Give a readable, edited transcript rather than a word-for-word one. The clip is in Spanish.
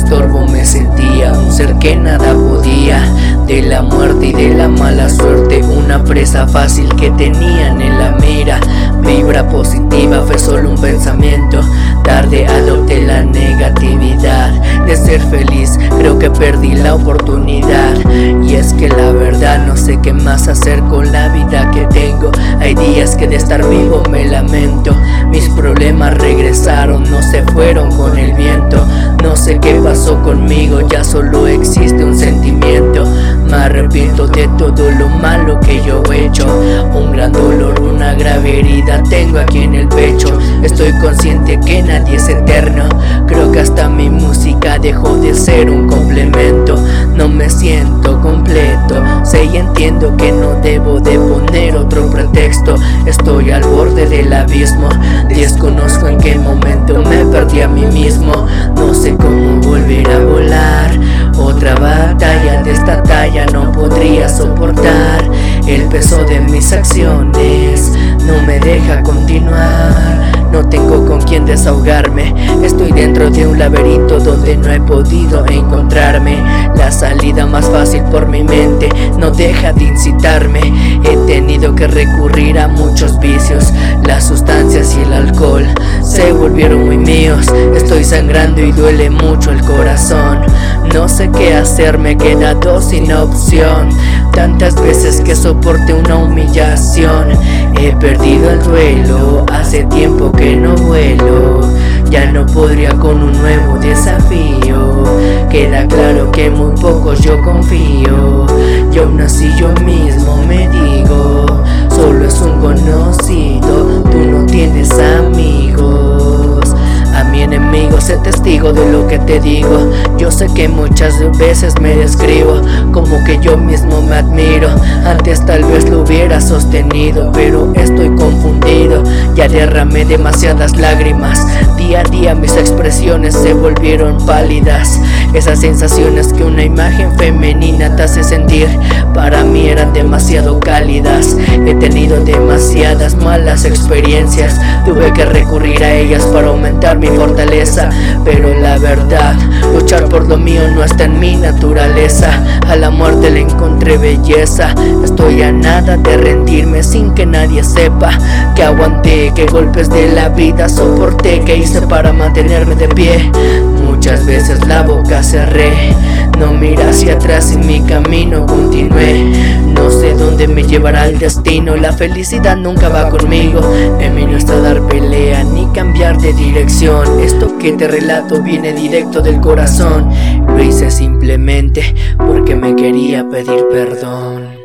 estorbo me sentía, un ser que nada podía. De la muerte y de la mala suerte, una presa fácil que tenían en la mira. Vibra positiva, fue solo un pensamiento. Tarde adopté la negatividad de ser feliz, creo que perdí la oportunidad. Y es que la verdad no sé qué más hacer con la vida que tengo. Hay días que de estar vivo me lamento. Mis problemas regresaron, no se fueron con el viento. No sé qué pasó conmigo, ya solo existe un sentimiento. Me arrepiento de todo lo malo que yo he hecho. Un gran dolor, una grave herida tengo aquí en el pecho. Estoy consciente que nadie es eterno. Creo que hasta mi música dejó de ser un complemento. No me siento completo. Sé y entiendo que no debo de poner otro pretexto. Estoy al borde del abismo. Desconozco en qué momento me perdí a mí mismo. No sé cómo volver a volar. Otra batalla de esta talla no podría soportar. El peso de mis acciones no me deja continuar. No tengo con quién desahogarme. Estoy dentro de un laberinto donde no he podido encontrarme. La salida más fácil por mi mente no deja de incitarme. He tenido que recurrir a muchos vicios. Las sustancias y el alcohol se volvieron muy míos. Estoy sangrando y duele mucho el corazón. No sé qué hacer, me he quedado sin opción. Tantas veces que soporté una humillación. He perdido el duelo, hace tiempo que no vuelo. Ya no podría con un nuevo desafío. Queda claro que muy pocos yo confío. Y aún así yo mismo me digo, solo es un conocido, tú no tienes amigos. A mi enemigo sé testigo de lo que te digo. Yo sé que muchas veces me describo como que yo mismo me admiro. Antes tal vez lo hubiera sostenido, pero estoy confundido. Ya derramé demasiadas lágrimas. Día a día mis expresiones se volvieron pálidas. Esas sensaciones que una imagen femenina te hace sentir, para mí eran demasiado cálidas. He tenido demasiadas malas experiencias. Tuve que recurrir a ellas para aumentar mi fortaleza, pero la verdad, luchar por lo mío no está en mi naturaleza. A la muerte le encontré belleza. Estoy a nada de rendirme sin que nadie sepa que aguanté, que golpes de la vida soporté, que hice para mantenerme de pie. Muchas veces la boca cerré, no miré hacia atrás y mi camino continué. No sé dónde me llevará el destino, la felicidad nunca va conmigo. En mí no está dar pelea ni cambiar de dirección. Esto que te relato viene directo del corazón. Lo hice simplemente porque me quería pedir perdón.